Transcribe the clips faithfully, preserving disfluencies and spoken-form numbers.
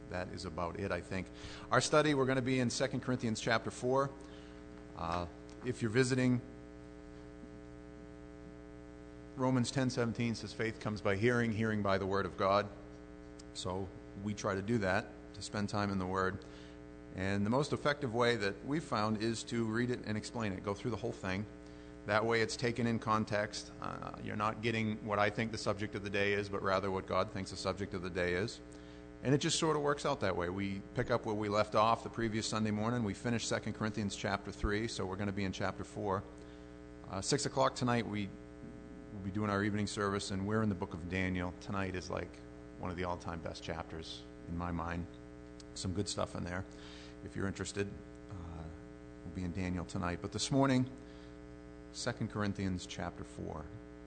that is about it, I think. Our study, we're going to be in Second Corinthians chapter four. Uh, if you're visiting, Romans ten seventeen says faith comes by hearing, hearing by the word of God. So we try to do that, to spend time in the word. And the most effective way that we've found is to read it and explain it, go through the whole thing. That way it's taken in context. Uh, you're not getting what I think the subject of the day is, but rather what God thinks the subject of the day is. And it just sort of works out that way. We pick up where we left off the previous Sunday morning. We finished Second Corinthians chapter three, so we're going to be in chapter four. Uh, six o'clock tonight, we, we'll be doing our evening service, and we're in the book of Daniel. Tonight is like one of the all-time best chapters in my mind. Some good stuff in there. If you're interested, uh, we'll be in Daniel tonight. But this morning, Second Corinthians chapter four.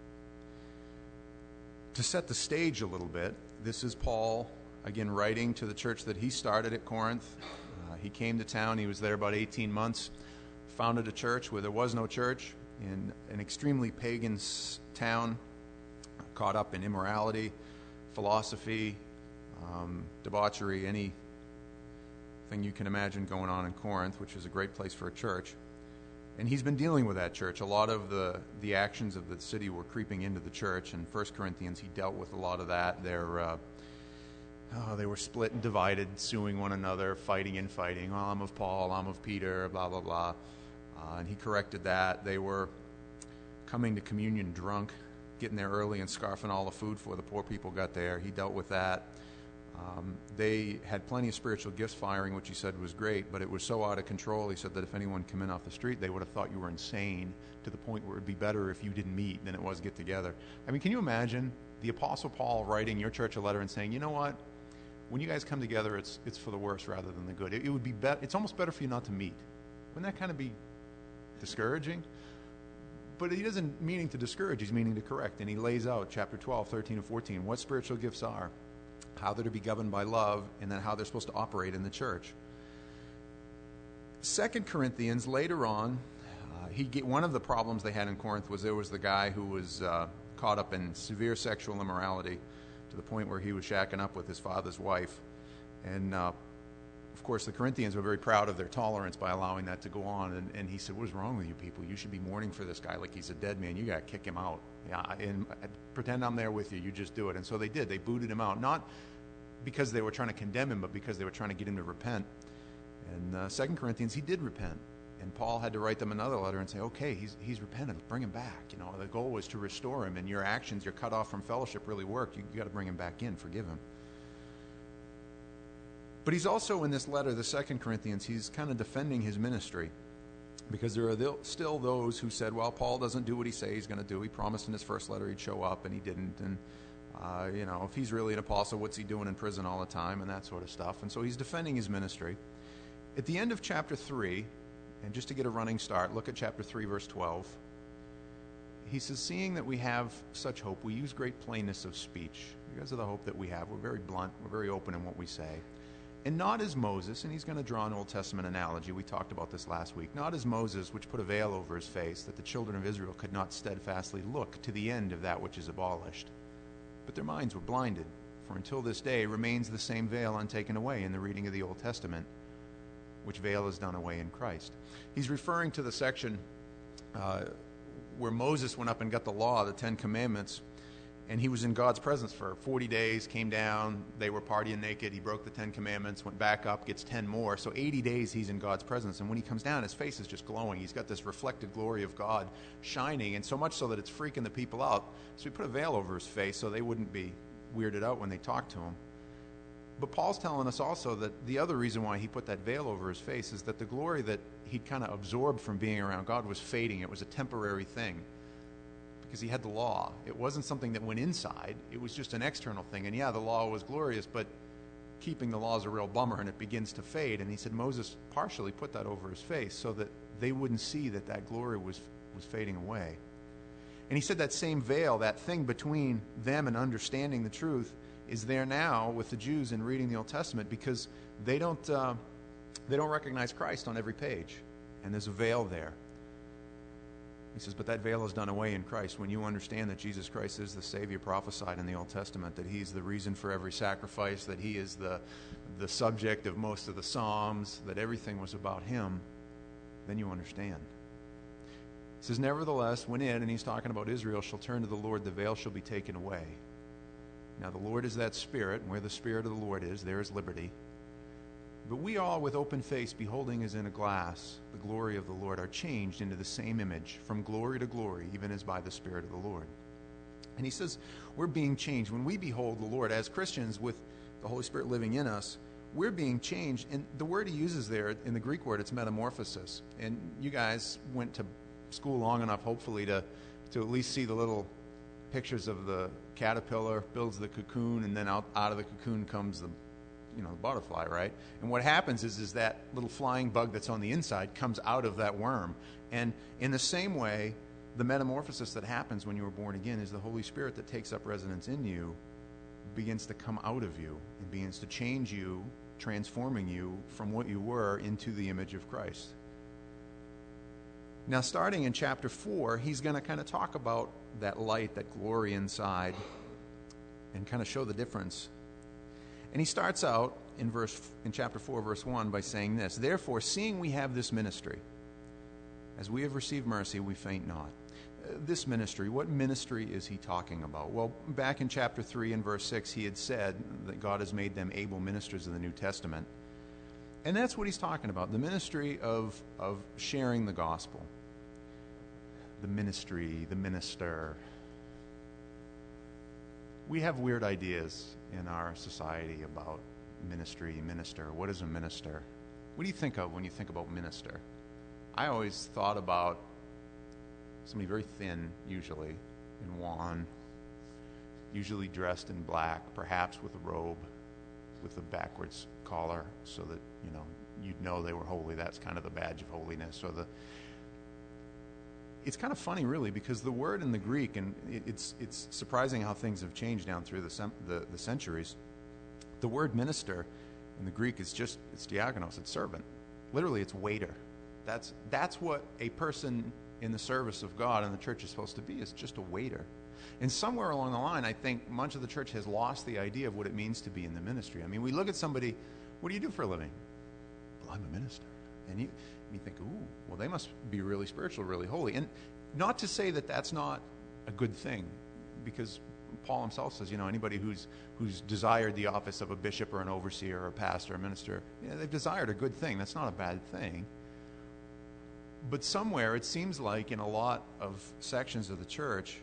To set the stage a little bit, this is Paul, again, writing to the church that he started at Corinth. Uh, he came to town. He was there about eighteen months, founded a church where there was no church in an extremely pagan town, caught up in immorality, philosophy, um, debauchery, anything you can imagine going on in Corinth, which is a great place for a church. And he's been dealing with that church. A lot of the, the actions of the city were creeping into the church. In First Corinthians, he dealt with a lot of that. They're, uh, oh, they were split and divided, suing one another, fighting and fighting. Oh, I'm of Paul, I'm of Peter, blah, blah, blah. Uh, and he corrected that. They were coming to communion drunk, getting there early and scarfing all the food before the poor people got there. He dealt with that. Um, they had plenty of spiritual gifts firing, which he said was great, but it was so out of control, he said that if anyone came in off the street, they would have thought you were insane, to the point where it would be better if you didn't meet than it was get together. I mean, can you imagine the Apostle Paul writing your church a letter and saying, you know what, when you guys come together, it's it's for the worse rather than the good. It, it would be bet- It's almost better for you not to meet. Wouldn't that kind of be discouraging? But he doesn't meaning to discourage, he's meaning to correct, and he lays out chapter twelve, thirteen, and fourteen, what spiritual gifts are, how they're to be governed by love, and then how they're supposed to operate in the church. Second Corinthians, later on, uh, he get, one of the problems they had in Corinth was there was the guy who was uh, caught up in severe sexual immorality to the point where he was shacking up with his father's wife. And, uh, of course, the Corinthians were very proud of their tolerance by allowing that to go on. And, and he said, what is wrong with you people? You should be mourning for this guy like he's a dead man. You got to kick him out. Yeah, and pretend I'm there with you. You just do it. And so they did. They booted him out. Not because they were trying to condemn him, but because they were trying to get him to repent. And uh, Second Corinthians, he did repent. And Paul had to write them another letter and say, okay, he's he's repented. Bring him back. You know, the goal was to restore him. And your actions, your cut off from fellowship really worked. You, you got to bring him back in. Forgive him. But he's also in this letter, the Second Corinthians, he's kind of defending his ministry. Because there are still those who said, well, Paul doesn't do what he says he's going to do. He promised in his first letter he'd show up, and he didn't. And, uh, you know, if he's really an apostle, what's he doing in prison all the time, and that sort of stuff. And so he's defending his ministry. At the end of chapter three, and just to get a running start, look at chapter three, verse twelve. He says, seeing that we have such hope, we use great plainness of speech. Because of the hope that we have, we're very blunt, we're very open in what we say. And not as Moses, and he's going to draw an Old Testament analogy. We talked about this last week. Not as Moses, which put a veil over his face, that the children of Israel could not steadfastly look to the end of that which is abolished. But their minds were blinded, for until this day remains the same veil untaken away in the reading of the Old Testament, which veil is done away in Christ. He's referring to the section uh, where Moses went up and got the law, the Ten Commandments, and he was in God's presence for forty days, came down, they were partying naked, he broke the Ten Commandments, went back up, gets ten more. So eighty days he's in God's presence, and when he comes down, his face is just glowing. He's got this reflected glory of God shining, and so much so that it's freaking the people out. So he put a veil over his face so they wouldn't be weirded out when they talked to him. But Paul's telling us also that the other reason why he put that veil over his face is that the glory that he'd kind of absorbed from being around God was fading. It was a temporary thing. Because he had the law. It wasn't something that went inside. It was just an external thing. And yeah, the law was glorious, but keeping the law is a real bummer, and it begins to fade. And he said Moses partially put that over his face so that they wouldn't see that that glory was, was fading away. And he said that same veil, that thing between them and understanding the truth, is there now with the Jews in reading the Old Testament, because they don't, uh, they don't recognize Christ on every page. And there's a veil there. He says, but that veil is done away in Christ. When you understand that Jesus Christ is the Savior prophesied in the Old Testament, that he's the reason for every sacrifice, that he is the, the subject of most of the Psalms, that everything was about him, then you understand. He says, nevertheless, when it, and he's talking about Israel, shall turn to the Lord, the veil shall be taken away. Now the Lord is that Spirit, and where the Spirit of the Lord is, there is liberty. But we all, with open face, beholding as in a glass the glory of the Lord, are changed into the same image, from glory to glory, even as by the Spirit of the Lord. And he says, we're being changed. When we behold the Lord, as Christians, with the Holy Spirit living in us, we're being changed. And the word he uses there, in the Greek word, it's metamorphosis. And you guys went to school long enough, hopefully, to, to at least see the little pictures of the caterpillar builds the cocoon, and then out, out of the cocoon comes the you know, the butterfly, right? And what happens is, is that little flying bug that's on the inside comes out of that worm. And in the same way, the metamorphosis that happens when you were born again is the Holy Spirit that takes up residence in you begins to come out of you and begins to change you, transforming you from what you were into the image of Christ. Now, starting in chapter four, he's going to kind of talk about that light, that glory inside, and kind of show the difference. And he starts out in verse in chapter four, verse one, by saying this: therefore, seeing we have this ministry, as we have received mercy, we faint not. Uh, this ministry, what ministry is he talking about? Well, back in chapter three and verse six, he had said that God has made them able ministers of the New Testament. And that's what he's talking about, the ministry of, of sharing the gospel. The ministry, the minister. We have weird ideas in our society about ministry, minister. What is a minister? What do you think of when you think about minister? I always thought about somebody very thin, usually, and wan, usually dressed in black, perhaps with a robe, with a backwards collar, so that, you know, you'd know they were holy. That's kind of the badge of holiness. Or the It's kind of funny, really, because the word in the Greek, and it's it's surprising how things have changed down through the, sem- the the centuries. The word minister in the Greek is just, it's diakonos, it's servant. Literally, it's waiter. That's that's what a person in the service of God and the church is supposed to be, is just a waiter. And somewhere along the line, I think much of the church has lost the idea of what it means to be in the ministry. I mean, we look at somebody, what do you do for a living? Well, I'm a minister. And you, you think, ooh, well, they must be really spiritual, really holy. And not to say that that's not a good thing, because Paul himself says, you know, anybody who's who's desired the office of a bishop or an overseer or a pastor or a minister, you know, they've desired a good thing. That's not a bad thing. But somewhere, it seems like in a lot of sections of the church,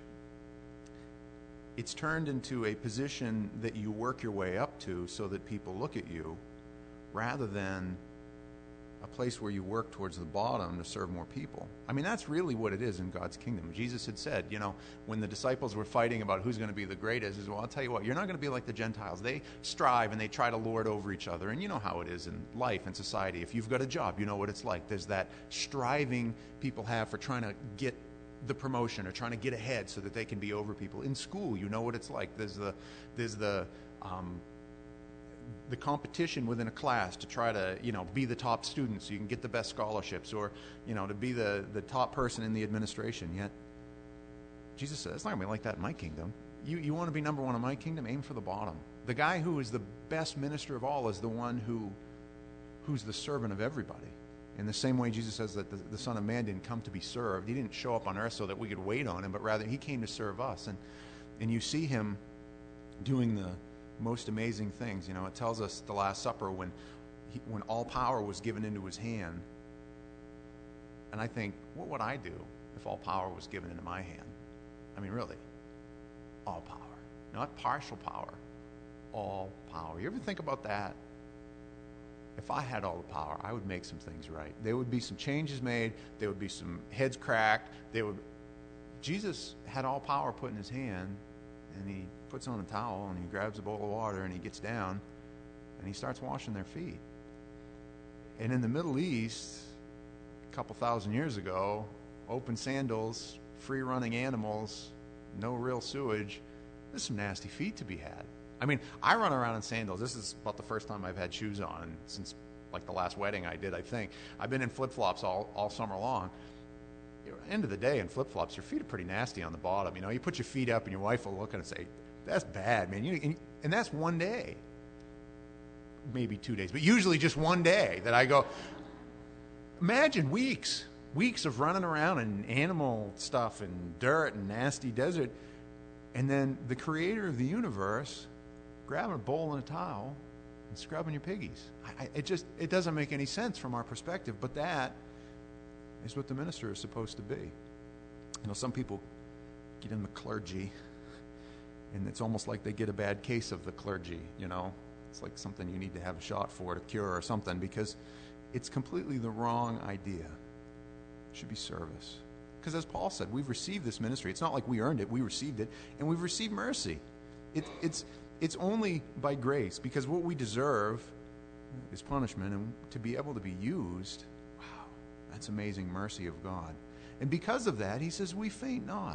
it's turned into a position that you work your way up to so that people look at you, rather than a place where you work towards the bottom to serve more people. I mean, that's really what it is in God's kingdom. Jesus had said, you know, when the disciples were fighting about who's going to be the greatest, he said, well, I'll tell you what, you're not going to be like the Gentiles. They strive and they try to lord over each other. And you know how it is in life and society. If you've got a job, you know what it's like. There's that striving people have for trying to get the promotion or trying to get ahead so that they can be over people. In school, you know what it's like. There's the, there's the, um, the competition within a class to try to, you know, be the top student so you can get the best scholarships, or, you know, to be the, the top person in the administration. Yet, Jesus says, it's not going to be like that in my kingdom. You, you want to be number one in my kingdom? Aim for the bottom. The guy who is the best minister of all is the one who, who's the servant of everybody. In the same way Jesus says that the, the Son of Man didn't come to be served. He didn't show up on earth so that we could wait on him, but rather he came to serve us. And, and you see him doing the most amazing things. You know, it tells us the Last Supper, when he, when all power was given into his hand. And I think, what would I do if all power was given into my hand? I mean, really, all power. Not partial power, all power. You ever think about that? If I had all the power, I would make some things right. There would be some changes made. There would be some heads cracked. There would. Jesus had all power put in his hand, and he puts on a towel, and he grabs a bowl of water, and he gets down, and he starts washing their feet. And in the Middle East, a couple thousand years ago, open sandals, free-running animals, no real sewage, there's some nasty feet to be had. I mean, I run around in sandals. This is about the first time I've had shoes on since, like, the last wedding I did, I think. I've been in flip-flops all, all summer long. end of the day, in flip-flops, your feet are pretty nasty on the bottom. You know, you put your feet up and your wife will look and say, that's bad, man. You, and, and that's one day. Maybe two days, but usually just one day that I go, imagine weeks, weeks of running around in animal stuff and dirt and nasty desert, and then the creator of the universe grabbing a bowl and a towel and scrubbing your piggies. I, it just, it doesn't make any sense from our perspective, but that is what the minister is supposed to be. You know, some people get in the clergy, and it's almost like they get a bad case of the clergy, you know. It's like something you need to have a shot for to cure or something, because it's completely the wrong idea. It should be service. Because as Paul said, we've received this ministry. It's not like we earned it. We received it, and we've received mercy. It, it's, it's only by grace, because what we deserve is punishment, and to be able to be used, wow, that's amazing mercy of God. And because of that, he says, we faint not.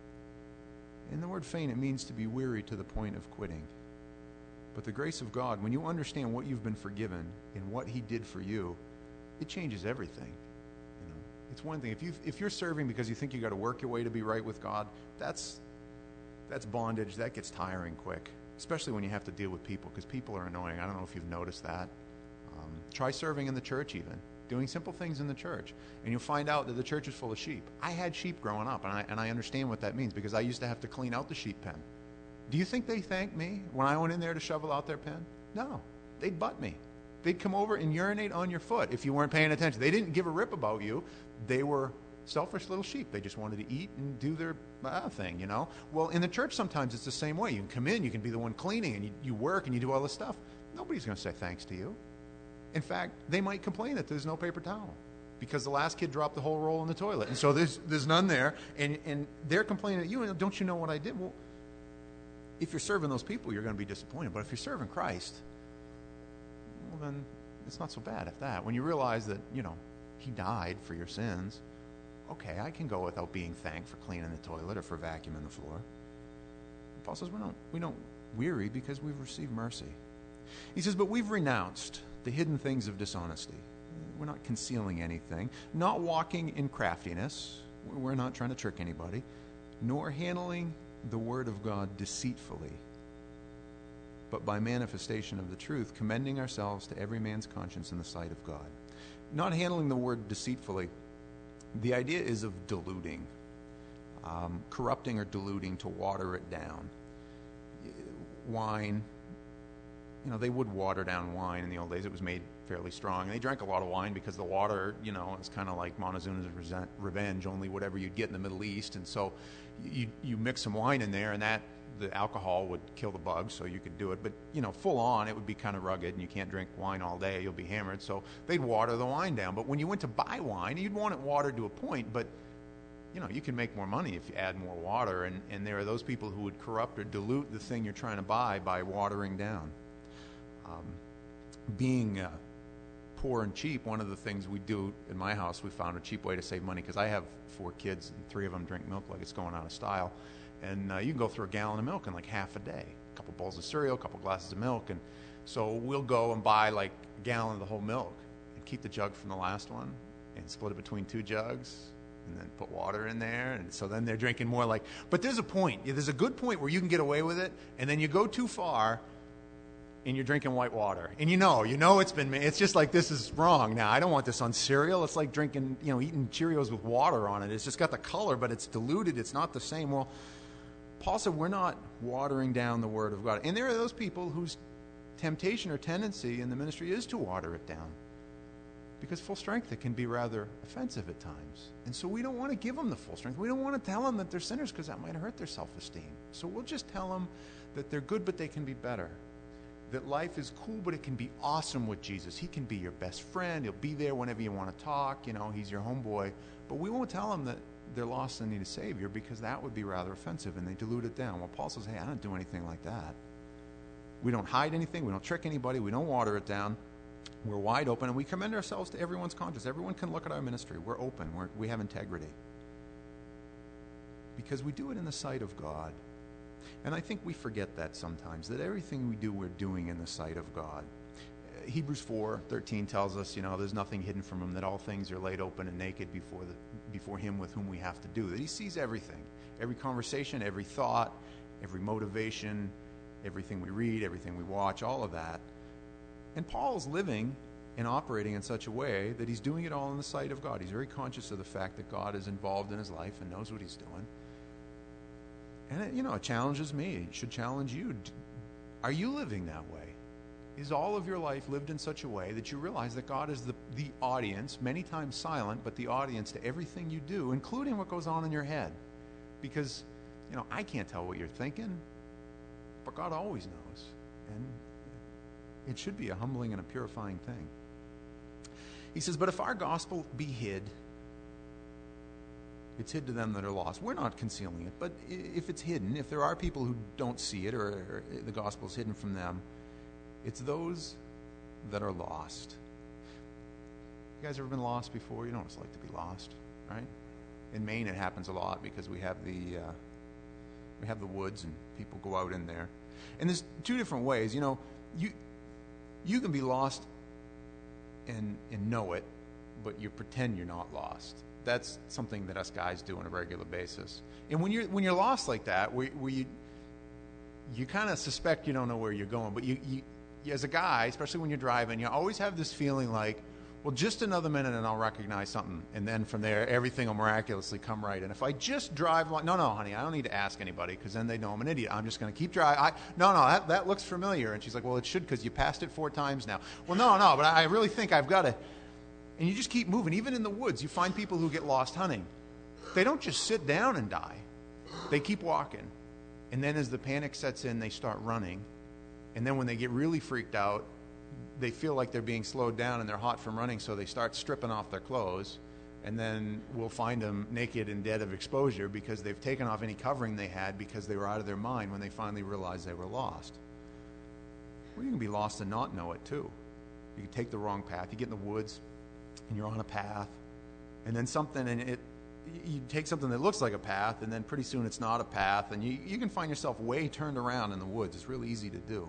In the word faint, it means to be weary to the point of quitting. But the grace of God, when you understand what you've been forgiven and what he did for you, it changes everything. You know, it's one thing. If you if you're serving because you think you got to work your way to be right with God, that's that's bondage. That gets tiring quick, especially when you have to deal with people, because people are annoying. I don't know if you've noticed that. Um, try serving in the church, even doing simple things in the church, and you'll find out that the church is full of sheep. I had sheep growing up, and I and I understand what that means, because I used to have to clean out the sheep pen. Do you think they thanked me when I went in there to shovel out their pen? No. They'd butt me. They'd come over and urinate on your foot if you weren't paying attention. They didn't give a rip about you. They were selfish little sheep. They just wanted to eat and do their uh, thing, you know? Well, in the church sometimes it's the same way. You can come in, you can be the one cleaning, and you, you work and you do all this stuff. Nobody's going to say thanks to you. In fact, they might complain that there's no paper towel because the last kid dropped the whole roll in the toilet. And so there's, there's none there, and, and they're complaining at you, and don't you know what I did? Well, if you're serving those people, you're going to be disappointed. But if you're serving Christ, well, then it's not so bad at that. When you realize that, you know, he died for your sins, okay, I can go without being thanked for cleaning the toilet or for vacuuming the floor. Paul says we don't, we don't weary because we've received mercy. He says, but we've renounced the hidden things of dishonesty. We're not concealing anything, not walking in craftiness. We're not trying to trick anybody, nor handling the word of God deceitfully, but by manifestation of the truth, commending ourselves to every man's conscience in the sight of God. Not handling the word deceitfully, the idea is of diluting, um, corrupting or diluting to water it down. Wine, you know, they would water down wine in the old days. It was made fairly strong. And they drank a lot of wine because the water, you know, is kind of like Montezuma's resent, revenge, only whatever you'd get in the Middle East. And so you you mix some wine in there, and that the alcohol would kill the bugs, so you could do it. But, you know, full on, it would be kind of rugged, and you can't drink wine all day. You'll be hammered. So they'd water the wine down. But when you went to buy wine, you'd want it watered to a point. But, you know, you can make more money if you add more water. And, and there are those people who would corrupt or dilute the thing you're trying to buy by watering down. Um, being uh, poor and cheap, one of the things we do in my house, we found a cheap way to save money, because I have four kids and three of them drink milk like it's going out of style. And uh, you can go through a gallon of milk in like half a day. A couple bowls of cereal, a couple glasses of milk. And so we'll go and buy like a gallon of the whole milk and keep the jug from the last one and split it between two jugs and then put water in there. And so then they're drinking more like, but there's a point. There's a good point where you can get away with it, and then you go too far and you're drinking white water. And you know, you know it's been made. It's just like, this is wrong. Now, I don't want this on cereal. It's like drinking, you know, eating Cheerios with water on it. It's just got the color, but it's diluted. It's not the same. Well, Paul said we're not watering down the Word of God. And there are those people whose temptation or tendency in the ministry is to water it down. Because full strength, it can be rather offensive at times. And so we don't want to give them the full strength. We don't want to tell them that they're sinners, because that might hurt their self-esteem. So we'll just tell them that they're good, but they can be better. That life is cool, but it can be awesome with Jesus. He can be your best friend. He'll be there whenever you want to talk. You know, he's your homeboy. But we won't tell them that they're lost and need a Savior, because that would be rather offensive, and they dilute it down. Well, Paul says, hey, I don't do anything like that. We don't hide anything. We don't trick anybody. We don't water it down. We're wide open, and we commend ourselves to everyone's conscience. Everyone can look at our ministry. We're open. We're, we have integrity. Because we do it in the sight of God. And I think we forget that sometimes, that everything we do, we're doing in the sight of God. Hebrews four thirteen tells us, you know, there's nothing hidden from him, that all things are laid open and naked before the, before him with whom we have to do. That he sees everything, every conversation, every thought, every motivation, everything we read, everything we watch, all of that. And Paul's living and operating in such a way that he's doing it all in the sight of God. He's very conscious of the fact that God is involved in his life and knows what he's doing. And it, you know, it challenges me. It should challenge you. Are you living that way? Is all of your life lived in such a way that you realize that God is the, the audience, many times silent, but the audience to everything you do, including what goes on in your head? Because, you know, I can't tell what you're thinking, but God always knows. And it should be a humbling and a purifying thing. He says, but if our gospel be hid, it's hid to them that are lost. We're not concealing it, but if it's hidden, if there are people who don't see it, or, or the gospel is hidden from them, it's those that are lost. You guys ever been lost before? You know what it's like to be lost, right? In Maine, it happens a lot because we have the uh, we have the woods and people go out in there. And there's two different ways. You know, you you can be lost and and know it, but you pretend you're not lost. That's something that us guys do on a regular basis. And when you're when you're lost like that, where, where you you kind of suspect you don't know where you're going, but you, you as a guy, especially when you're driving, you always have this feeling like, well, just another minute and I'll recognize something. And then from there, everything will miraculously come right. And if I just drive like, no, no, honey, I don't need to ask anybody because then they know I'm an idiot. I'm just going to keep driving. I, no, no, that, that looks familiar. And she's like, well, it should because you passed it four times now. Well, no, no, but I really think I've got to. And you just keep moving. Even in the woods, you find people who get lost hunting. They don't just sit down and die. They keep walking. And then as the panic sets in, they start running. And then when they get really freaked out, they feel like they're being slowed down and they're hot from running, so they start stripping off their clothes. And then we'll find them naked and dead of exposure because they've taken off any covering they had because they were out of their mind when they finally realized they were lost. Well, you can be lost and not know it too. You can take the wrong path. You get in the woods and you're on a path, and then something, and it, you take something that looks like a path, and then pretty soon it's not a path, and you, you can find yourself way turned around in the woods. It's really easy to do.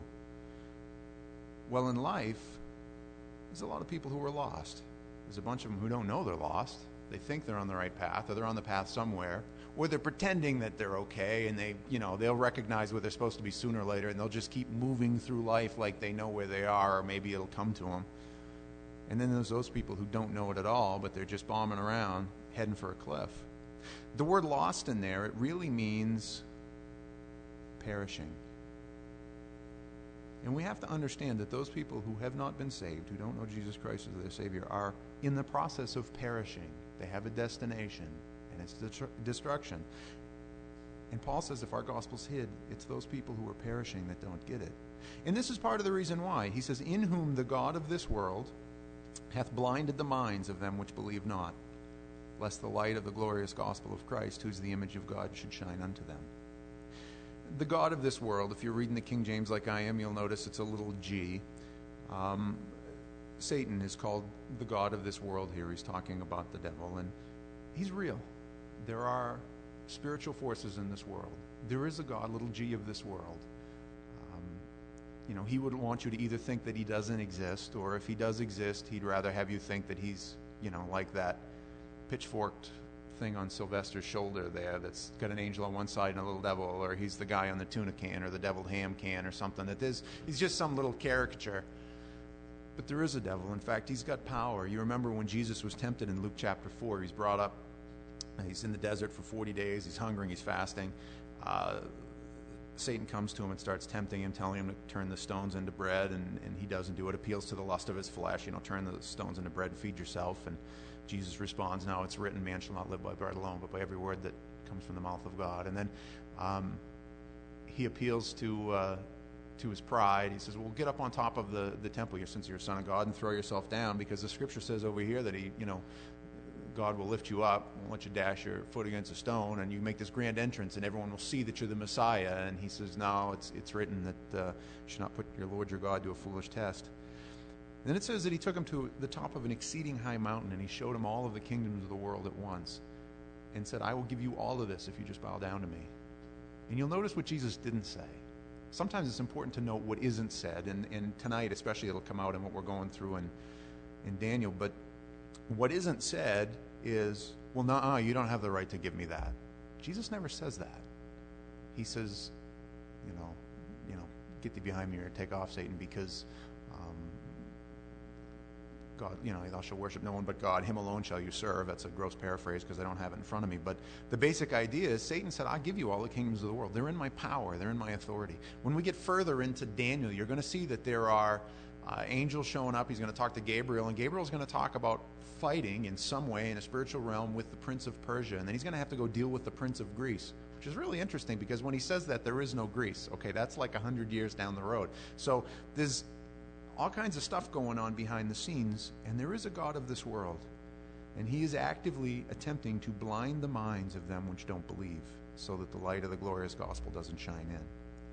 Well, in life, there's a lot of people who are lost. There's a bunch of them who don't know they're lost. They think they're on the right path, or they're on the path somewhere, or they're pretending that they're okay, and they, you know, they'll recognize where they're supposed to be sooner or later, and they'll just keep moving through life like they know where they are, or maybe it'll come to them. And then there's those people who don't know it at all, but they're just bombing around, heading for a cliff. The word lost in there, it really means perishing. And we have to understand that those people who have not been saved, who don't know Jesus Christ as their Savior, are in the process of perishing. They have a destination, and it's destruction. And Paul says if our gospel's hid, it's those people who are perishing that don't get it. And this is part of the reason why. He says, in whom the God of this world hath blinded the minds of them which believe not, lest the light of the glorious gospel of Christ, who's the image of God, should shine unto them. The God of this world, if you're reading the King James like I am, you'll notice it's a little g. Um, Satan is called the God of this world here. He's talking about the devil, and he's real. There are spiritual forces in this world. There is a God, little g, of this world. You know, he would want you to either think that he doesn't exist, or if he does exist, he'd rather have you think that he's, you know, like that pitchforked thing on Sylvester's shoulder there that's got an angel on one side and a little devil, or he's the guy on the tuna can or the deviled ham can or something. That there's, he's just some little caricature. But there is a devil. In fact, he's got power. You remember when Jesus was tempted in Luke chapter four, he's brought up, he's in the desert for forty days, he's hungering, he's fasting. Uh, Satan comes to him and starts tempting him, telling him to turn the stones into bread, and, and he doesn't do it. Appeals to the lust of his flesh, you know, turn the stones into bread and feed yourself. And Jesus responds, "Now it's written, man shall not live by bread alone, but by every word that comes from the mouth of God." And then um, he appeals to uh, to his pride. He says, "Well, get up on top of the, the temple here, since you're a son of God, and throw yourself down, because the scripture says over here that he, you know, God will lift you up, won't let you dash your foot against a stone, and you make this grand entrance, and everyone will see that you're the Messiah." And he says, "No, it's it's written that uh, you should not put your Lord your God to a foolish test." And then it says that he took him to the top of an exceeding high mountain, and he showed him all of the kingdoms of the world at once, and said, "I will give you all of this if you just bow down to me." And you'll notice what Jesus didn't say. sometimes it's important to note what isn't said, and, and tonight especially it'll come out in what we're going through in, in Daniel. But what isn't said is, well, nuh-uh, you don't have the right to give me that. Jesus never says that. He says, you know, you know, get thee behind me or take off, Satan, because um, God, you know, thou shalt worship no one but God. Him alone shall you serve. That's a gross paraphrase because I don't have it in front of me. But the basic idea is Satan said, I'll give you all the kingdoms of the world. They're in my power. They're in my authority. When we get further into Daniel, you're going to see that there are uh, angels showing up. He's going to talk to Gabriel, and Gabriel's going to talk about fighting in some way in a spiritual realm with the prince of Persia. And then he's going to have to go deal with the prince of Greece, which is really interesting because when he says that, there is no Greece. Okay, that's like a hundred years down the road. So there's all kinds of stuff going on behind the scenes, and there is a God of this world, and he is actively attempting to blind the minds of them which don't believe, so that the light of the glorious gospel doesn't shine in.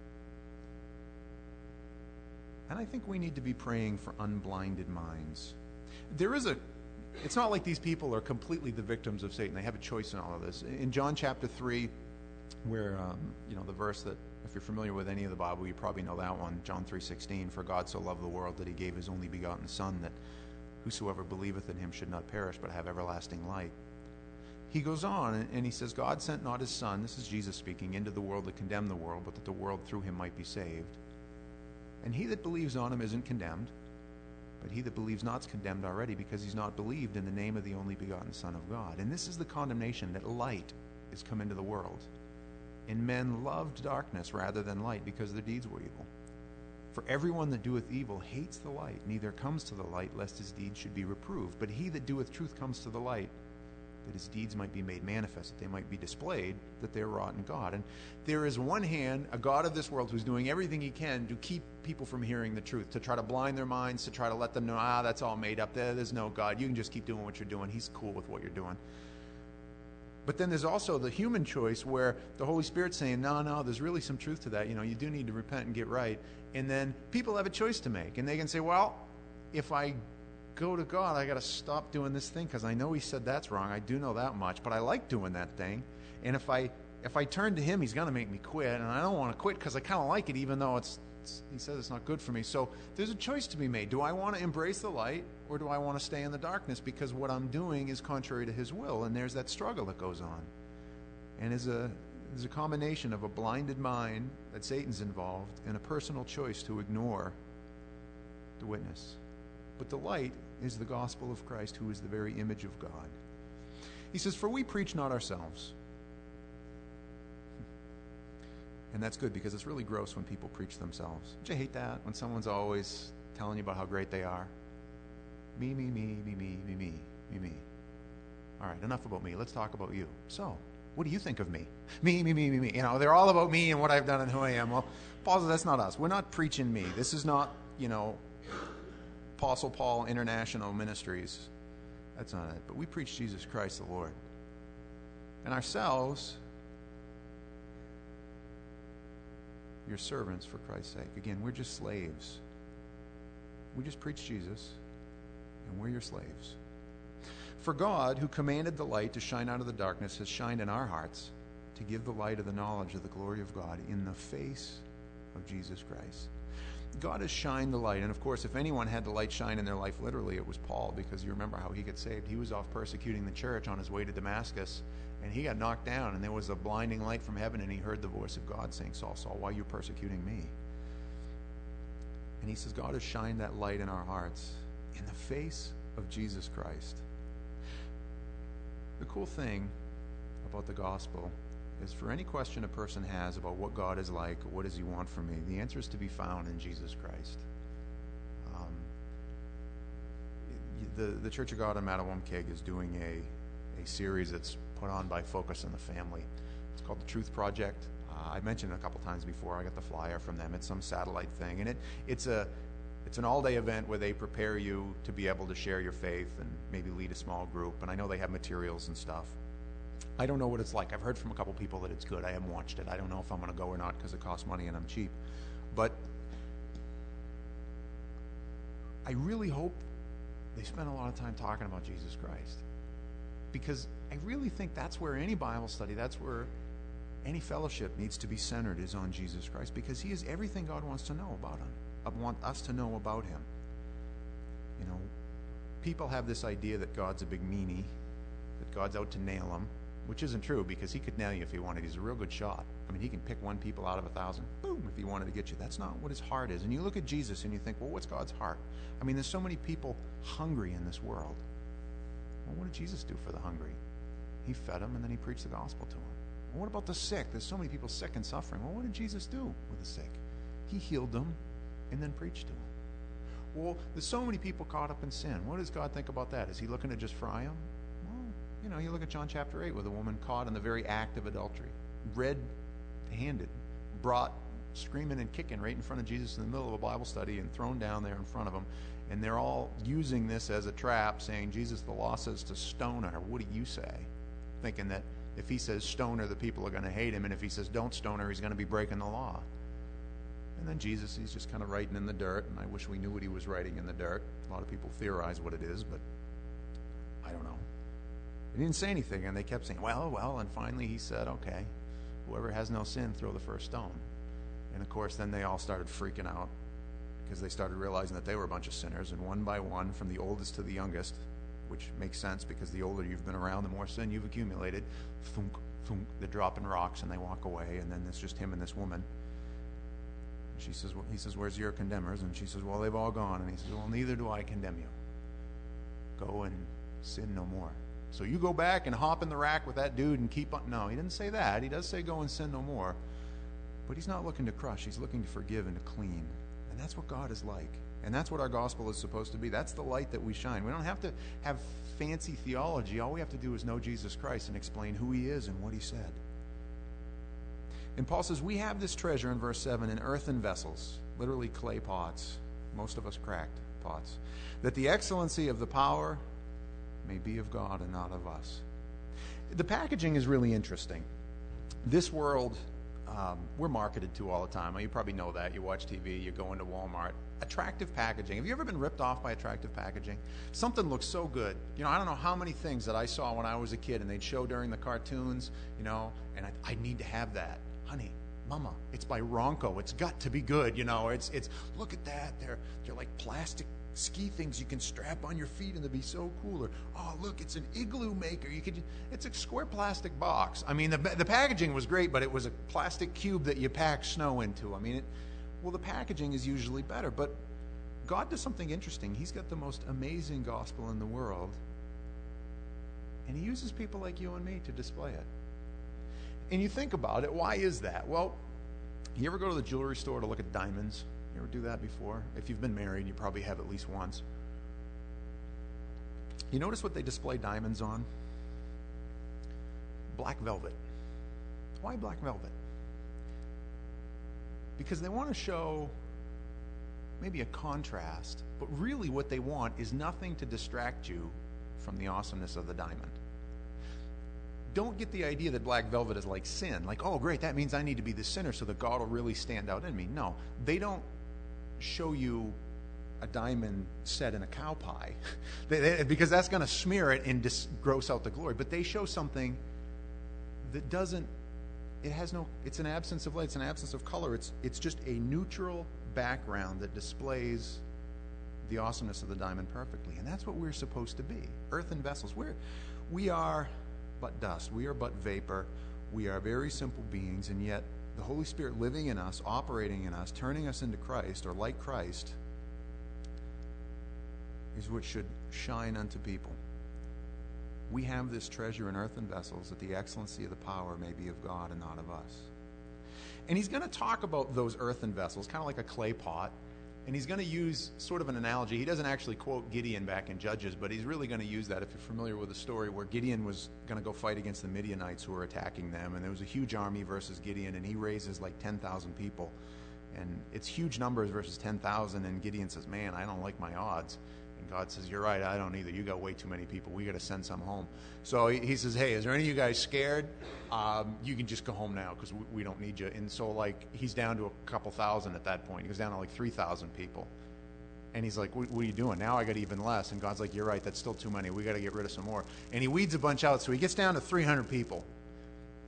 And I think we need to be praying for unblinded minds. There is a It's not like these people are completely the victims of Satan. They have a choice in all of this. In John chapter three, where, um, you know, the verse that, if you're familiar with any of the Bible, you probably know that one, John three sixteen, for God so loved the world that he gave his only begotten Son, that whosoever believeth in him should not perish, but have everlasting life. He goes on, and he says, God sent not his Son, this is Jesus speaking, into the world to condemn the world, but that the world through him might be saved. And he that believes on him isn't condemned, but he that believes not is condemned already, because he's not believed in the name of the only begotten Son of God. And this is the condemnation, that light is come into the world. And men loved darkness rather than light, because their deeds were evil. For everyone that doeth evil hates the light, neither comes to the light, lest his deeds should be reproved. But he that doeth truth comes to the light, that his deeds might be made manifest, that they might be displayed, that they are wrought in God. And there is one hand, a God of this world, who's doing everything he can to keep people from hearing the truth, to try to blind their minds, to try to let them know, ah, that's all made up. There, there's no God. You can just keep doing what you're doing. He's cool with what you're doing. But then there's also the human choice where the Holy Spirit's saying, no, no, there's really some truth to that. You know, you do need to repent and get right. And then people have a choice to make. And they can say, well, if I go to God, I got to stop doing this thing because I know he said that's wrong. I do know that much, but I like doing that thing. And if I if I turn to him, he's going to make me quit. And I don't want to quit because I kind of like it, even though it's, it's he says it's not good for me. So there's a choice to be made. Do I want to embrace the light, or do I want to stay in the darkness because what I'm doing is contrary to his will? And there's that struggle that goes on. And there's a, there's a combination of a blinded mind that Satan's involved and a personal choice to ignore the witness. But the light is the gospel of Christ, who is the very image of God. He says, for we preach not ourselves. And that's good, because it's really gross when people preach themselves. Don't you hate that? When someone's always telling you about how great they are? Me, me, me, me, me, me, me, me, me. All right, enough about me. Let's talk about you. So, what do you think of me? Me, me, me, me, me. You know, they're all about me and what I've done and who I am. Well, Paul says that's not us. We're not preaching me. This is not, you know, Apostle Paul International Ministries. That's not it. But we preach Jesus Christ the Lord. And ourselves, your servants for Christ's sake. Again, we're just slaves. We just preach Jesus, and we're your slaves. For God, who commanded the light to shine out of the darkness, has shined in our hearts to give the light of the knowledge of the glory of God in the face of Jesus Christ. God has shined the light. And of course, if anyone had the light shine in their life literally, it was Paul, because you remember how he got saved. He was off persecuting the church on his way to Damascus, and he got knocked down, and there was a blinding light from heaven, and he heard the voice of God saying, Saul, Saul, why are you persecuting me? And he says, God has shined that light in our hearts in the face of Jesus Christ. The cool thing about the gospel is, for any question a person has about what God is like, or what does he want from me, the answer is to be found in Jesus Christ. Um, the, the Church of God in Mattawamkeag is doing a, a series that's put on by Focus on the Family. It's called the Truth Project. Uh, I mentioned it a couple times before. I got the flyer from them. It's some satellite thing. And it it's a it's an all-day event where they prepare you to be able to share your faith and maybe lead a small group. And I know they have materials and stuff. I don't know what it's like. I've heard from a couple people that it's good. I haven't watched it. I don't know if I'm going to go or not because it costs money and I'm cheap. But I really hope they spend a lot of time talking about Jesus Christ, because I really think that's where any Bible study, that's where Any fellowship needs to be centered is on Jesus Christ, because he is everything God wants to know about him, uh, want us to know about him. You know, people have this idea that God's a big meanie, that God's out to nail them, which isn't true, because he could nail you if he wanted. He's a real good shot. I mean, he can pick one people out of a thousand, boom, if he wanted to get you. That's not what his heart is. And you look at Jesus and you think, well, what's God's heart? I mean, there's so many people hungry in this world. Well, what did Jesus do for the hungry? He fed them, and then he preached the gospel to them. Well, what about the sick? There's so many people sick and suffering. Well, what did Jesus do with the sick? He healed them and then preached to them. Well, there's so many people caught up in sin. What does God think about that? Is he looking to just fry them? Well, you know, you look at John chapter eight with a woman caught in the very act of adultery, red-handed, brought screaming and kicking right in front of Jesus in the middle of a Bible study and thrown down there in front of him. And they're all using this as a trap, saying, Jesus, the law says to stone her. What do you say? Thinking that if he says stone her, the people are going to hate him, and if he says don't stone her, he's going to be breaking the law. And then Jesus, he's just kind of writing in the dirt, and I wish we knew what he was writing in the dirt. A lot of people theorize what it is, but I don't know. He didn't say anything, and they kept saying, well, well, and finally he said, okay, whoever has no sin, throw the first stone. And of course, then they all started freaking out, because they started realizing that they were a bunch of sinners, and one by one, from the oldest to the youngest, which makes sense because the older you've been around, the more sin you've accumulated, thunk, thunk, they're dropping rocks and they walk away, and then it's just him and this woman. And she says, well, he says, where's your condemners? And she says, well, they've all gone. And he says, well, neither do I condemn you. Go and sin no more. So you go back and hop in the rack with that dude and keep on. No, he didn't say that. He does say go and sin no more. But he's not looking to crush. He's looking to forgive and to clean. And that's what God is like. And that's what our gospel is supposed to be. That's the light that we shine. We don't have to have fancy theology. All we have to do is know Jesus Christ and explain who he is and what he said. And Paul says, we have this treasure in verse seven in earthen vessels, literally clay pots, most of us cracked pots, that the excellency of the power may be of God and not of us. The packaging is really interesting. This world, um, we're marketed to all the time. You probably know that. You watch T V, you go into Walmart. Attractive packaging. Have you ever been ripped off by attractive packaging? Something looks so good. You know, I don't know how many things that I saw when I was a kid and they'd show during the cartoons, you know, and I, I need to have that. Honey, mama, it's by Ronco. It's got to be good, you know. It's, it's look at that. They're, they're like plastic ski things you can strap on your feet and they'll be so cool. Or, oh, look, it's an igloo maker. You could, it's a square plastic box. I mean, the, the packaging was great, but it was a plastic cube that you pack snow into. I mean, it, well, the packaging is usually better, but God does something interesting. He's got the most amazing gospel in the world, and he uses people like you and me to display it. And you think about it, why is that? Well, you ever go to the jewelry store to look at diamonds? You ever do that before? If you've been married, you probably have at least once. You notice what they display diamonds on? Black velvet. Why black velvet? Because they want to show maybe a contrast, but really what they want is nothing to distract you from the awesomeness of the diamond. Don't get the idea that black velvet is like sin. Like, oh, great, that means I need to be the sinner so that God will really stand out in me. No, they don't show you a diamond set in a cow pie they, they, because that's going to smear it and dis- gross out the glory. But they show something that doesn't, it has no, it's an absence of light, it's an absence of color. It's, it's just a neutral background that displays the awesomeness of the diamond perfectly. And that's what we're supposed to be. Earthen vessels. We're, we are but dust. We are but vapor. We are very simple beings, and yet the Holy Spirit living in us, operating in us, turning us into Christ, or like Christ, is what should shine unto people. We have this treasure in earthen vessels, that the excellency of the power may be of God and not of us. And he's going to talk about those earthen vessels, kind of like a clay pot. And he's going to use sort of an analogy. He doesn't actually quote Gideon back in Judges, but he's really going to use that if you're familiar with the story where Gideon was going to go fight against the Midianites who were attacking them. And there was a huge army versus Gideon, and he raises like ten thousand people. And it's huge numbers versus ten thousand, and Gideon says, man, I don't like my odds. And God says, you're right, I don't either. You got way too many people. We got to send some home. So he, he says, hey, is there any of you guys scared? Um, you can just go home now because we, we don't need you. And so, like, he's down to a couple thousand at that point. He goes down to like three thousand people. And he's like, what, what are you doing? Now I got even less. And God's like, you're right, that's still too many. We got to get rid of some more. And he weeds a bunch out. So he gets down to three hundred people.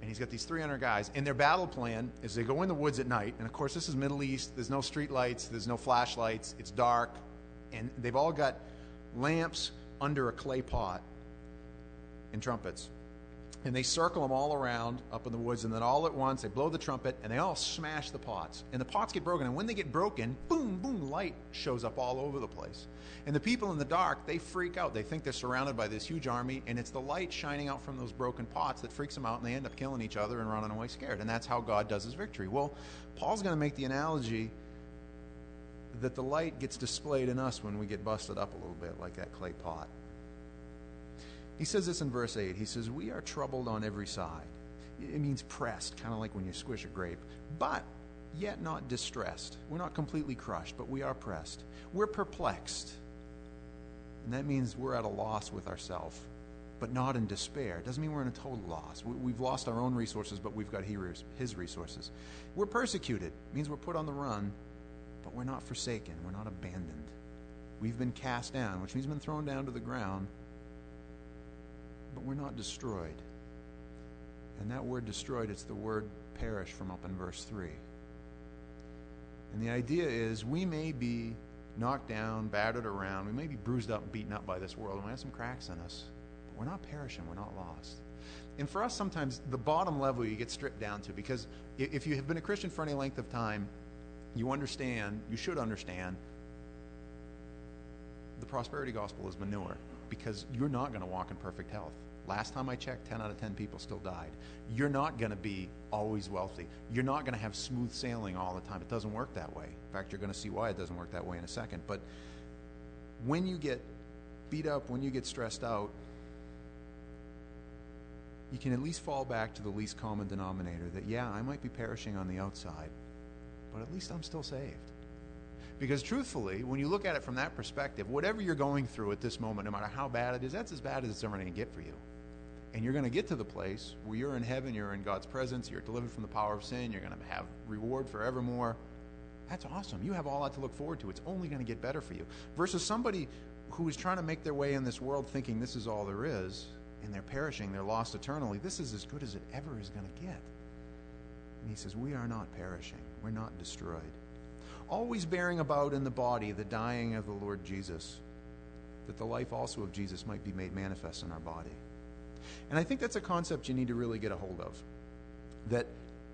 And he's got these three hundred guys. And their battle plan is they go in the woods at night. And, of course, this is Middle East. There's no street lights. There's no flashlights. It's dark. And they've all got lamps under a clay pot and trumpets. And they circle them all around up in the woods, and then all at once they blow the trumpet, and they all smash the pots. And the pots get broken, and when they get broken, boom, boom, light shows up all over the place. And the people in the dark, they freak out. They think they're surrounded by this huge army, and it's the light shining out from those broken pots that freaks them out, and they end up killing each other and running away scared. And that's how God does his victory. Well, Paul's going to make the analogy that the light gets displayed in us when we get busted up a little bit, like that clay pot. He says this in verse eight. He says, we are troubled on every side. It means pressed, kind of like when you squish a grape, but yet not distressed. We're not completely crushed, but we are pressed. We're perplexed. And that means we're at a loss with ourselves, but not in despair. It doesn't mean we're in a total loss. We've lost our own resources, but we've got his resources. We're persecuted. It means we're put on the run, but we're not forsaken. We're not abandoned. We've been cast down, which means we've been thrown down to the ground, but we're not destroyed. And that word destroyed, it's the word perish from up in verse three. And the idea is we may be knocked down, battered around, we may be bruised up and beaten up by this world, and we have some cracks in us, but we're not perishing, we're not lost. And for us, sometimes the bottom level you get stripped down to, because if you have been a Christian for any length of time, you understand, you should understand, the prosperity gospel is manure, because you're not going to walk in perfect health. Last time I checked, ten out of ten people still died. You're not going to be always wealthy. You're not going to have smooth sailing all the time. It doesn't work that way. In fact, you're going to see why it doesn't work that way in a second. But when you get beat up, when you get stressed out, you can at least fall back to the least common denominator that, yeah, I might be perishing on the outside, but at least I'm still saved. Because truthfully, when you look at it from that perspective, whatever you're going through at this moment, no matter how bad it is, that's as bad as it's ever going to get for you. And you're going to get to the place where you're in heaven, you're in God's presence, you're delivered from the power of sin, you're going to have reward forevermore. That's awesome. You have all that to look forward to. It's only going to get better for you. Versus somebody who is trying to make their way in this world thinking this is all there is, and they're perishing, they're lost eternally. This is as good as it ever is going to get. And he says, we are not perishing. We're not destroyed. Always bearing about in the body the dying of the Lord Jesus, that the life also of Jesus might be made manifest in our body. And I think that's a concept you need to really get a hold of. That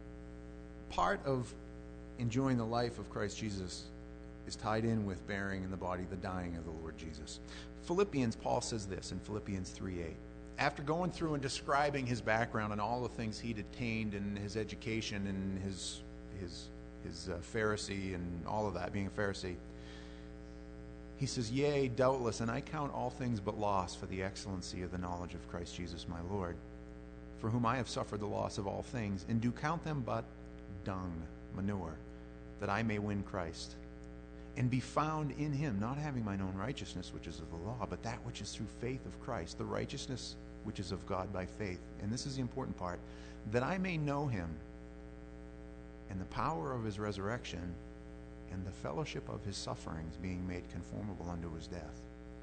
part of enjoying the life of Christ Jesus is tied in with bearing in the body the dying of the Lord Jesus. Philippians, Paul says this in Philippians three eight. After going through and describing his background and all the things he'd attained and his education and his his his uh, Pharisee and all of that, being a Pharisee, he says, yea, doubtless, and I count all things but loss for the excellency of the knowledge of Christ Jesus my Lord, for whom I have suffered the loss of all things, and do count them but dung, manure, that I may win Christ, and be found in him, not having mine own righteousness, which is of the law, but that which is through faith of Christ, the righteousness which is of God by faith. And this is the important part, that I may know him, and the power of his resurrection, and the fellowship of his sufferings, being made conformable unto his death.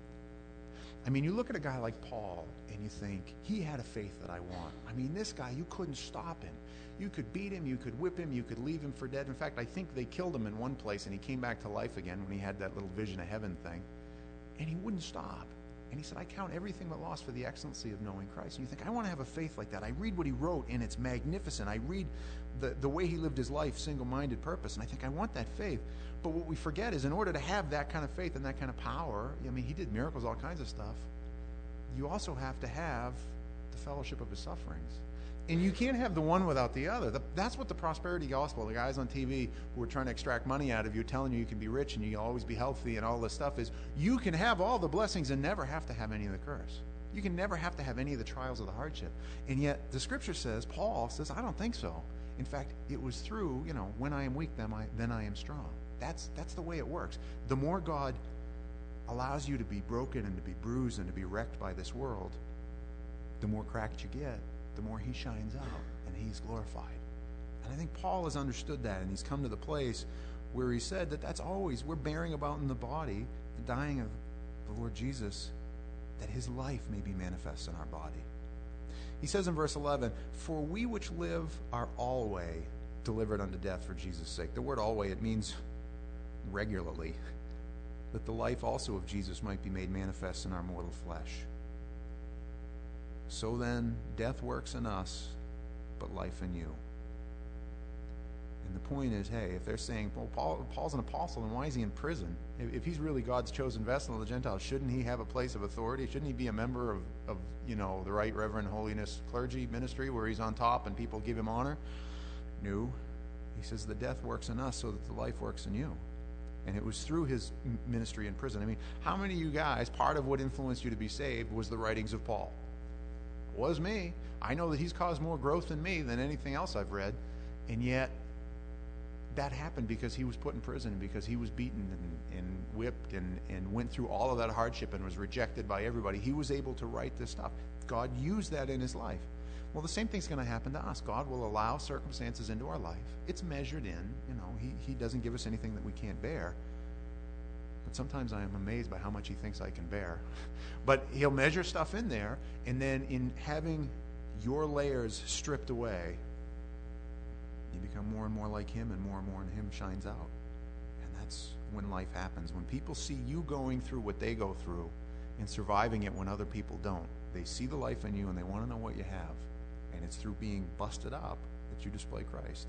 I mean, you look at a guy like Paul, and you think, he had a faith that I want. I mean, this guy, you couldn't stop him. You could beat him, you could whip him, you could leave him for dead. In fact, I think they killed him in one place, and he came back to life again when he had that little vision of heaven thing. And he wouldn't stop. And he said, I count everything but loss for the excellency of knowing Christ. And you think, I want to have a faith like that. I read what he wrote, and it's magnificent. I read the, the way he lived his life, single-minded purpose, and I think, I want that faith. But what we forget is in order to have that kind of faith and that kind of power, I mean, he did miracles, all kinds of stuff, you also have to have the fellowship of his sufferings. And you can't have the one without the other. The, that's what the prosperity gospel, the guys on T V who are trying to extract money out of you, telling you you can be rich and you'll always be healthy and all this stuff, is you can have all the blessings and never have to have any of the curse. You can never have to have any of the trials or the hardship. And yet the scripture says, Paul says, I don't think so. In fact, it was through, you know, when I am weak, then I, then I am strong. That's, that's the way it works. The more God allows you to be broken and to be bruised and to be wrecked by this world, the more cracked you get, the more he shines out and he's glorified. And I think Paul has understood that, and he's come to the place where he said that that's always, we're bearing about in the body the dying of the Lord Jesus, that his life may be manifest in our body. He says in verse eleven, "For we which live are always delivered unto death for Jesus' sake." The word always, it means regularly, that the life also of Jesus might be made manifest in our mortal flesh. So then, death works in us, but life in you. And the point is, hey, if they're saying, well, Paul, Paul's an apostle, then why is he in prison? If, if he's really God's chosen vessel of the Gentiles, shouldn't he have a place of authority? Shouldn't he be a member of, of you know, the Right Reverend Holiness clergy ministry where he's on top and people give him honor? No. He says the death works in us so that the life works in you. And it was through his ministry in prison. I mean, how many of you guys, part of what influenced you to be saved was the writings of Paul? It was me. I know that he's caused more growth in me than anything else I've read. And yet, that happened because he was put in prison, because he was beaten and, and whipped and, and went through all of that hardship and was rejected by everybody. He was able to write this stuff. God used that in his life. Well, the same thing's going to happen to us. God will allow circumstances into our life. It's measured in, you know, he, he doesn't give us anything that we can't bear. But sometimes I am amazed by how much he thinks I can bear. But he'll measure stuff in there, and then in having your layers stripped away, you become more and more like him, and more and more in him shines out. And that's when life happens. When people see you going through what they go through and surviving it when other people don't, they see the life in you and they want to know what you have. And it's through being busted up that you display Christ.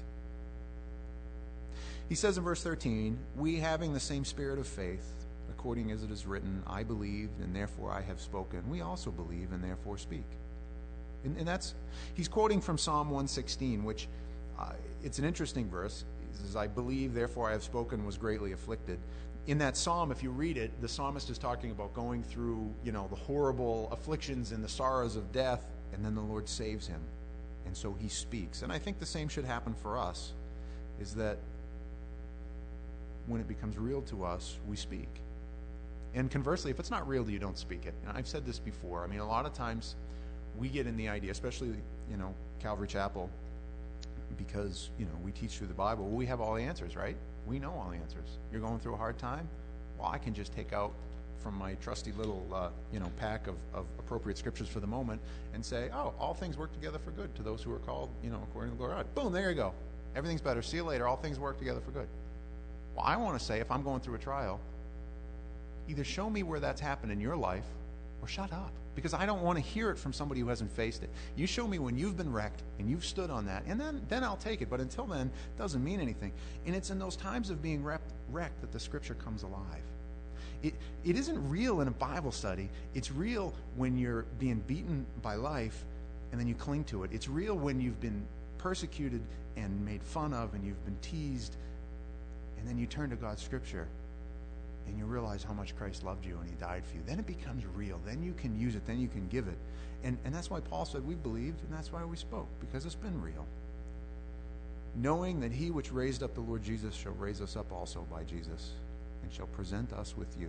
He says in verse thirteen, "We having the same spirit of faith, according as it is written, I believed, and therefore I have spoken. We also believe, and therefore speak." And, and that's, he's quoting from Psalm one sixteen, which uh, it's an interesting verse. He says, "I believe, therefore I have spoken, was greatly afflicted." In that psalm, if you read it, the psalmist is talking about going through, you know, the horrible afflictions and the sorrows of death, and then the Lord saves him. And so he speaks. And I think the same should happen for us, is that when it becomes real to us, we speak. And conversely, if it's not real to you, don't speak it. And I've said this before. I mean, a lot of times we get in the idea, especially, you know, Calvary Chapel, because, you know, we teach through the Bible. Well, we have all the answers, right? We know all the answers. You're going through a hard time? Well, I can just take out from my trusty little, uh, you know, pack of, of appropriate scriptures for the moment and say, oh, all things work together for good to those who are called, you know, according to the glory of God. Boom, there you go. Everything's better. See you later. All things work together for good. Well, I want to say, if I'm going through a trial, either show me where that's happened in your life or shut up, because I don't want to hear it from somebody who hasn't faced it. You show me when you've been wrecked and you've stood on that, and then, then I'll take it. But until then, it doesn't mean anything. And it's in those times of being wrecked, wrecked that the Scripture comes alive. It, it isn't real in a Bible study. It's real when you're being beaten by life and then you cling to it. It's real when you've been persecuted and made fun of and you've been teased, and then you turn to God's Scripture and you realize how much Christ loved you and he died for you. Then it becomes real. Then you can use it. Then you can give it. And, and that's why Paul said we believed, and that's why we spoke, because it's been real. Knowing that he which raised up the Lord Jesus shall raise us up also by Jesus, and shall present us with you.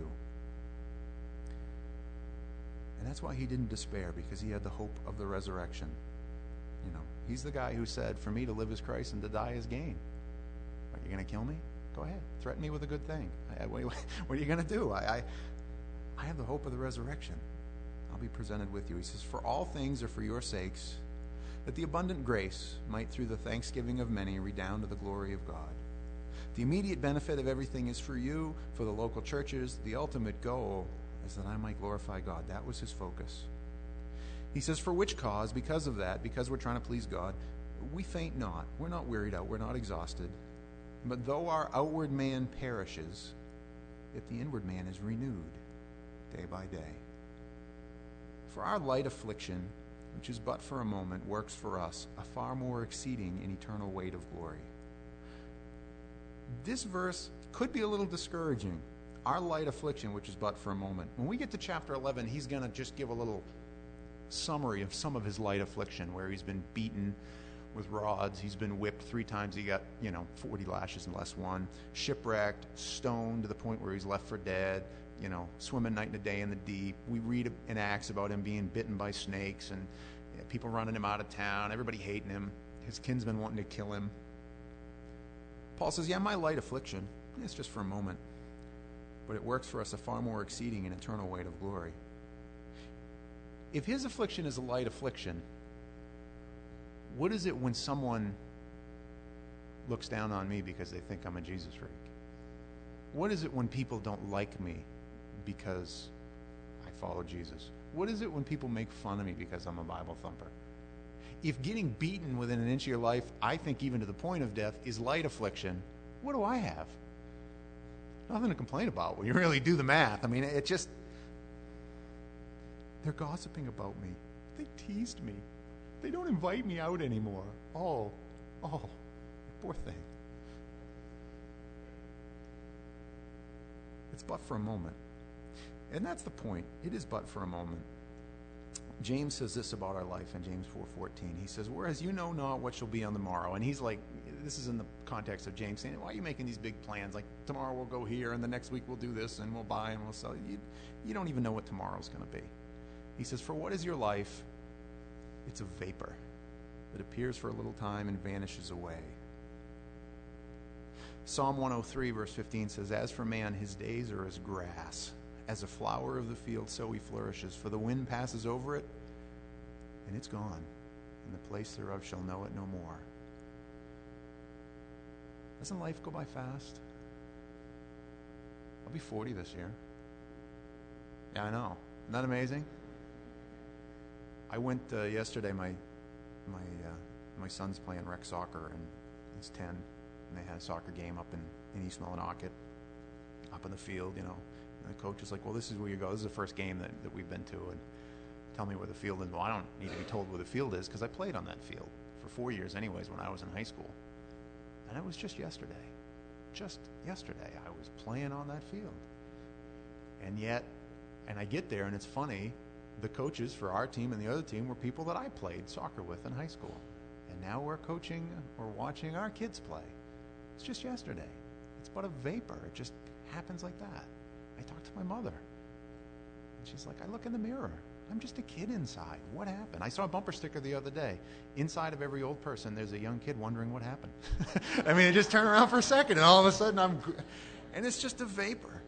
And that's why he didn't despair, because he had the hope of the resurrection. You know, he's the guy who said, for me to live is Christ and to die is gain. Are you going to kill me? Go ahead. Threaten me with a good thing. I, what, what are you going to do? I, I, I have the hope of the resurrection. I'll be presented with you. He says, for all things are for your sakes, that the abundant grace might through the thanksgiving of many redound to the glory of God. The immediate benefit of everything is for you, for the local churches. The ultimate goal is that I might glorify God. That was his focus. He says, for which cause, because of that, because we're trying to please God, we faint not. We're not wearied out. We're not exhausted. But though our outward man perishes, yet the inward man is renewed day by day. For our light affliction, which is but for a moment, works for us a far more exceeding and eternal weight of glory. This verse could be a little discouraging. Our light affliction, which is but for a moment. When we get to chapter eleven, he's going to just give a little summary of some of his light affliction, where he's been beaten with rods, he's been whipped three times, he got, you know, forty lashes and less one, shipwrecked, stoned to the point where he's left for dead, you know, swimming night and a day in the deep. We read in Acts about him being bitten by snakes and you know, people running him out of town, everybody hating him, his kinsmen wanting to kill him. Paul says, yeah, my light affliction, it's just for a moment, but it works for us a far more exceeding and eternal weight of glory. If his affliction is a light affliction, What is it when someone looks down on me because they think I'm a Jesus freak? What is it when people don't like me because I follow Jesus? What is it when people make fun of me because I'm a Bible thumper? If getting beaten within an inch of your life, I think even to the point of death, is light affliction, what do I have? Nothing to complain about when you really do the math. I mean, it just... They're gossiping about me. They teased me. They don't invite me out anymore. Oh, oh, poor thing. It's but for a moment. And that's the point. It is but for a moment. James says this about our life in James four fourteen. He says, whereas you know not what shall be on the morrow. And he's like, this is in the context of James saying, why are you making these big plans? Like, tomorrow we'll go here, and the next week we'll do this, and we'll buy, and we'll sell. You, you don't even know what tomorrow's going to be. He says, for what is your life? It's a vapor that appears for a little time and vanishes away. Psalm one oh three, verse fifteen says, as for man, his days are as grass. As a flower of the field, so he flourishes. For the wind passes over it, and it's gone, and the place thereof shall know it no more. Doesn't life go by fast? I'll be forty this year. Yeah, I know. Isn't that amazing? I went uh, yesterday. My my uh, my son's playing rec soccer, and he's ten, and they had a soccer game up in, in East Millinocket, up in the field, you know. And the coach was like, well, this is where you go. This is the first game that, that we've been to, and tell me where the field is. Well, I don't need to be told where the field is because I played on that field for four years anyways when I was in high school. And it was just yesterday. Just yesterday I was playing on that field. And yet, and I get there, and it's funny, the coaches for our team and the other team were people that I played soccer with in high school. And now we're coaching or watching our kids play. It's just yesterday. It's but a vapor. It just happens like that. I talked to my mother, and she's like, I look in the mirror. I'm just a kid inside. What happened? I saw a bumper sticker the other day. Inside of every old person, there's a young kid wondering what happened. I mean, just turn around for a second, and all of a sudden I'm... And it's just a vapor.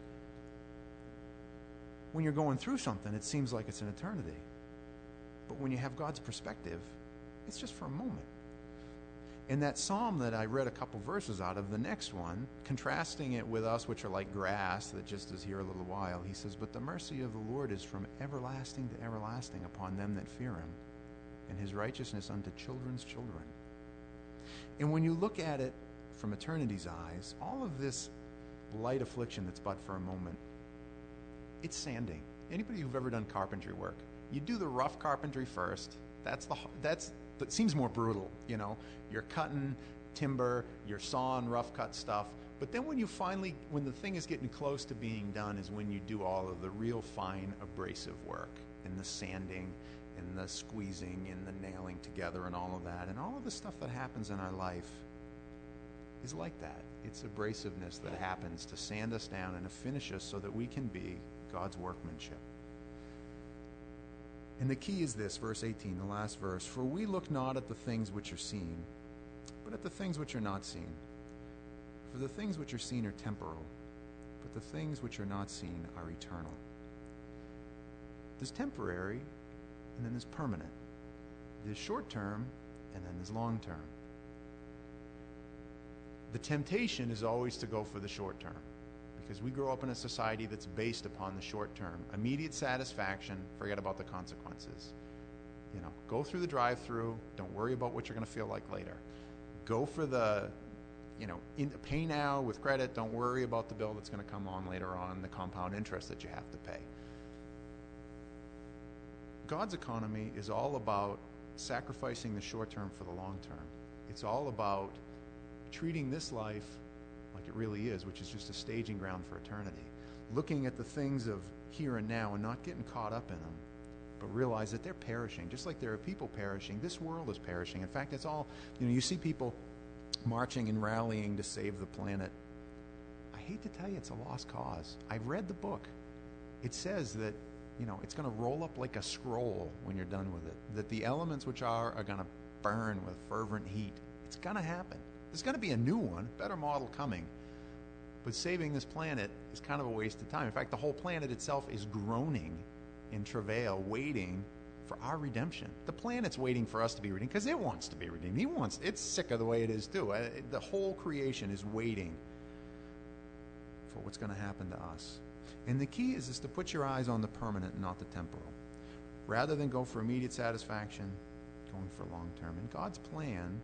When you're going through something, it seems like it's an eternity. But when you have God's perspective, it's just for a moment. In that psalm that I read a couple verses out of, the next one, contrasting it with us, which are like grass that just is here a little while, he says, but the mercy of the Lord is from everlasting to everlasting upon them that fear him, and his righteousness unto children's children. And when you look at it from eternity's eyes, all of this light affliction that's but for a moment, it's sanding. Anybody who've ever done carpentry work, you do the rough carpentry first. That's the that's that seems more brutal, you know. You're cutting timber, you're sawing rough cut stuff, but then when you finally, when the thing is getting close to being done, is when you do all of the real fine abrasive work, and the sanding, and the squeezing, and the nailing together, and all of that, and all of the stuff that happens in our life is like that. It's abrasiveness that happens to sand us down and to finish us so that we can be God's workmanship. And the key is this, verse eighteen, the last verse. For we look not at the things which are seen, but at the things which are not seen. For the things which are seen are temporal, but the things which are not seen are eternal. There's temporary, and then there's permanent. There's short term, and then there's long term. The temptation is always to go for the short term, because we grow up in a society that's based upon the short term. Immediate satisfaction, forget about the consequences. You know, go through the drive-through, don't worry about what you're going to feel like later. Go for the, you know, in, pay now with credit, don't worry about the bill that's going to come on later on, the compound interest that you have to pay. God's economy is all about sacrificing the short term for the long term. It's all about treating this life like it really is, which is just a staging ground for eternity. Looking at the things of here and now and not getting caught up in them, but realize that they're perishing. Just like there are people perishing, this world is perishing. In fact, it's all, you know, you see people marching and rallying to save the planet. I hate to tell you, it's a lost cause. I've read the book. It says that, you know, it's going to roll up like a scroll when you're done with it. That the elements which are are going to burn with fervent heat. It's going to happen. There's going to be a new one, better model coming. But saving this planet is kind of a waste of time. In fact, the whole planet itself is groaning in travail, waiting for our redemption. The planet's waiting for us to be redeemed because it wants to be redeemed. He wants, it's sick of the way it is too. Uh, The whole creation is waiting for what's going to happen to us. And the key is, is to put your eyes on the permanent and not the temporal. Rather than go for immediate satisfaction, going for long term. And God's plan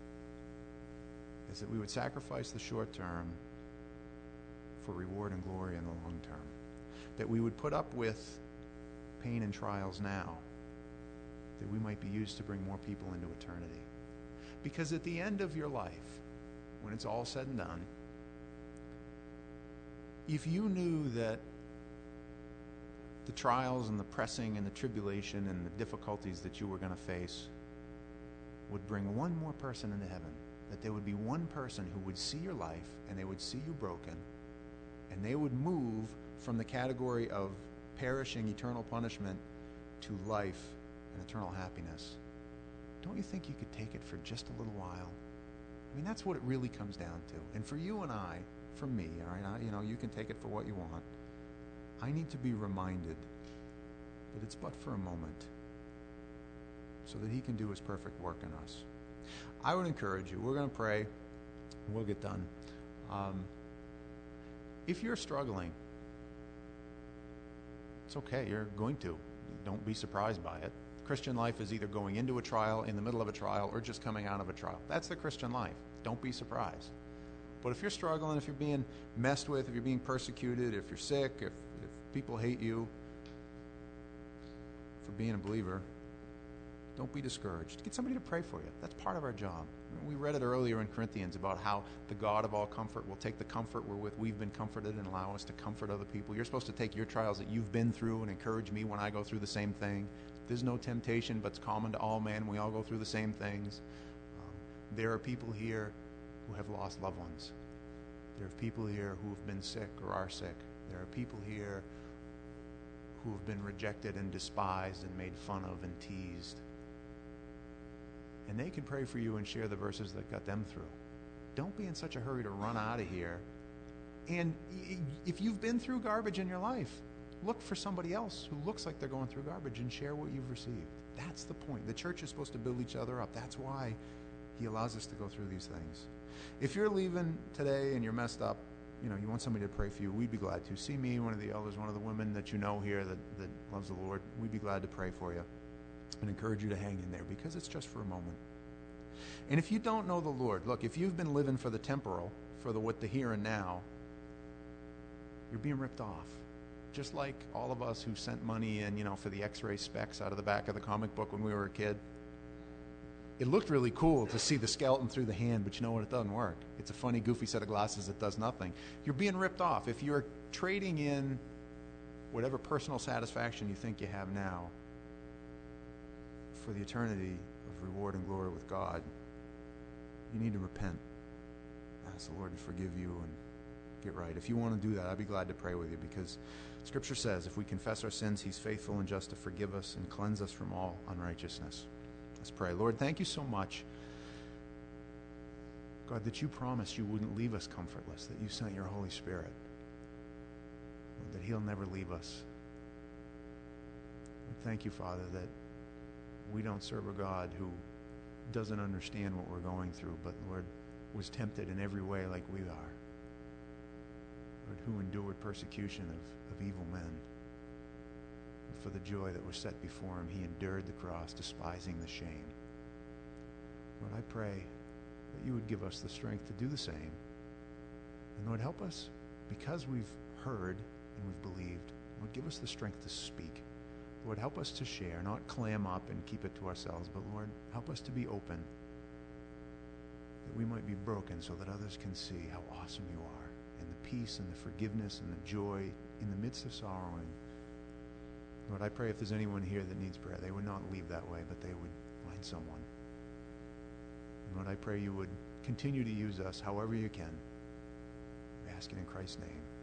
is that we would sacrifice the short term for reward and glory in the long term. That we would put up with pain and trials now, that we might be used to bring more people into eternity. Because at the end of your life, when it's all said and done, if you knew that the trials and the pressing and the tribulation and the difficulties that you were going to face would bring one more person into heaven, that there would be one person who would see your life and they would see you broken, and they would move from the category of perishing eternal punishment to life and eternal happiness, don't you think you could take it for just a little while? I mean, that's what it really comes down to. And for you and I, for me, all right, I, you know, you can take it for what you want. I need to be reminded that it's but for a moment, so that he can do his perfect work in us. I would encourage you, we're going to pray, and we'll get done. Um, if you're struggling, it's okay, you're going to. Don't be surprised by it. Christian life is either going into a trial, in the middle of a trial, or just coming out of a trial. That's the Christian life. Don't be surprised. But if you're struggling, if you're being messed with, if you're being persecuted, if you're sick, if, if people hate you for being a believer, don't be discouraged. Get somebody to pray for you. That's part of our job. We read it earlier in Corinthians about how the God of all comfort will take the comfort wherewith we've been comforted and allow us to comfort other people. You're supposed to take your trials that you've been through and encourage me when I go through the same thing. There's no temptation, but it's common to all men. We all go through the same things. Um, there are people here who have lost loved ones. There are people here who have been sick or are sick. There are people here who have been rejected and despised and made fun of and teased. And they can pray for you and share the verses that got them through. Don't be in such a hurry to run out of here. And if you've been through garbage in your life, look for somebody else who looks like they're going through garbage and share what you've received. That's the point. The church is supposed to build each other up. That's why he allows us to go through these things. If you're leaving today and you're messed up, you know, you want somebody to pray for you, we'd be glad to. See me, one of the elders, one of the women that you know here that, that loves the Lord, we'd be glad to pray for you and encourage you to hang in there, because it's just for a moment. And if you don't know the Lord, look, if you've been living for the temporal, for the what the here and now, you're being ripped off. Just like all of us who sent money in, you know, for the x-ray specs out of the back of the comic book when we were a kid. It looked really cool to see the skeleton through the hand, but you know what? It doesn't work. It's a funny, goofy set of glasses that does nothing. You're being ripped off. If you're trading in whatever personal satisfaction you think you have now for the eternity of reward and glory with God, you need to repent. Ask the Lord to forgive you and get right. If you want to do that, I'd be glad to pray with you, because Scripture says if we confess our sins, he's faithful and just to forgive us and cleanse us from all unrighteousness. Let's pray. Lord, thank you so much, God, that you promised you wouldn't leave us comfortless, that you sent your Holy Spirit, Lord, that he'll never leave us. And thank you, Father, that we don't serve a God who doesn't understand what we're going through, but, Lord, was tempted in every way like we are. Lord, who endured persecution of, of evil men. And for the joy that was set before him, he endured the cross, despising the shame. Lord, I pray that you would give us the strength to do the same. And Lord, help us, because we've heard and we've believed, Lord, give us the strength to speak. Lord, help us to share, not clam up and keep it to ourselves, but Lord, help us to be open, that we might be broken so that others can see how awesome you are, and the peace and the forgiveness and the joy in the midst of sorrowing. Lord, I pray if there's anyone here that needs prayer, they would not leave that way, but they would find someone. And Lord, I pray you would continue to use us however you can. We ask it in Christ's name.